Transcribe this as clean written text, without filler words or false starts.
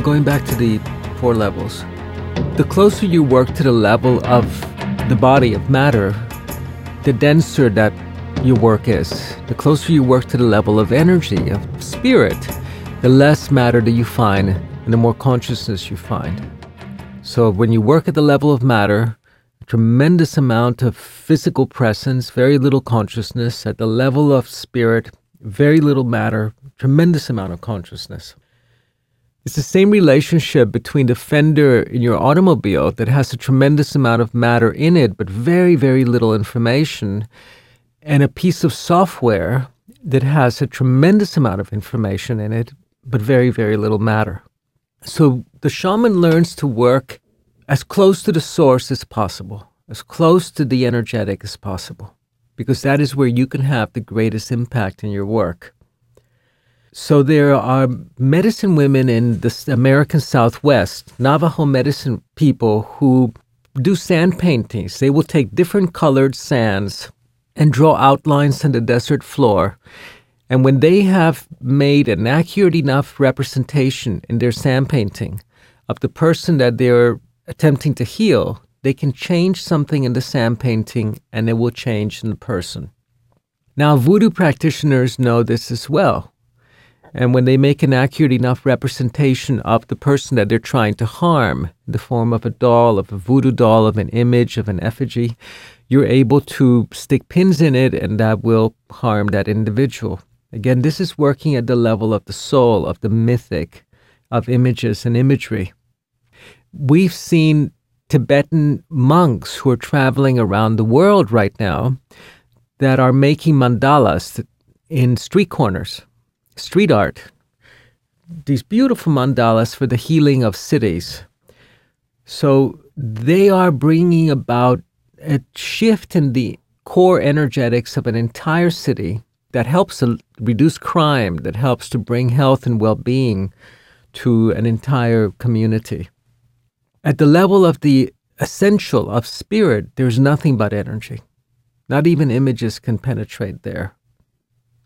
going back to the 4 levels, the closer you work to the level of the body of matter, the denser that your work is. The closer you work to the level of energy, of spirit, the less matter that you find and the more consciousness you find. So when you work at the level of matter, a tremendous amount of physical presence, very little consciousness. At the level of spirit, very little matter, tremendous amount of consciousness. It's the same relationship between the fender in your automobile that has a tremendous amount of matter in it, but very, very little information, and a piece of software that has a tremendous amount of information in it, but very, very little matter. So the shaman learns to work as close to the source as possible, as close to the energetic as possible, because that is where you can have the greatest impact in your work. So there are medicine women in the American Southwest, Navajo medicine people who do sand paintings. They will take different colored sands and draw outlines on the desert floor. And when they have made an accurate enough representation in their sand painting of the person that they're attempting to heal, they can change something in the sand painting and it will change in the person. Now, voodoo practitioners know this as well. And when they make an accurate enough representation of the person that they're trying to harm, in the form of a doll, of a voodoo doll, of an image, of an effigy, you're able to stick pins in it and that will harm that individual. Again, this is working at the level of the soul, of the mythic, of images and imagery. We've seen Tibetan monks who are traveling around the world right now that are making mandalas in street corners, street art. These beautiful mandalas for the healing of cities. So they are bringing about a shift in the core energetics of an entire city that helps to reduce crime, that helps to bring health and well-being to an entire community. At the level of the essential of spirit, there's nothing but energy. Not even images can penetrate there.